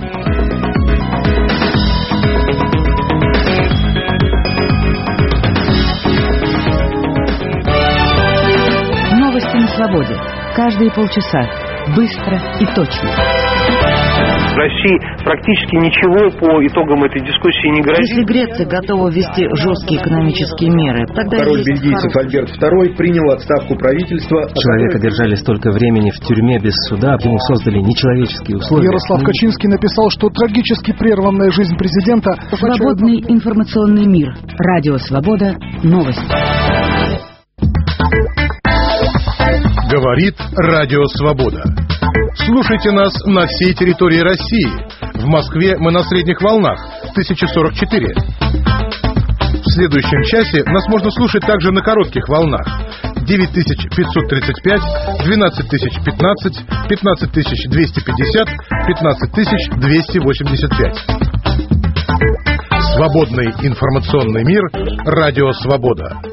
На свободе. Каждые полчаса. Быстро и точно. В России практически ничего по итогам этой дискуссии не грозит. Если Греция готова ввести жесткие экономические меры, тогда... Король бельгийцев Альберт второй принял отставку правительства. Человека держали столько времени в тюрьме без суда, ему создали нечеловеческие условия. Ярослав Качинский написал, что трагически прерванная жизнь президента... Свободный информационный мир. Радио Свобода. Новости. Говорит Радио Свобода. Слушайте нас на всей территории России. В Москве мы на средних волнах тысяча сорок четыре. В следующем часе нас можно слушать также на коротких волнах девять тысяч пятьсот тридцать пять, двенадцать тысяч пятнадцать, пятнадцать тысяч двести пятьдесят, пятнадцать тысяч двести восемьдесят пять. Свободный информационный мир. Радио Свобода.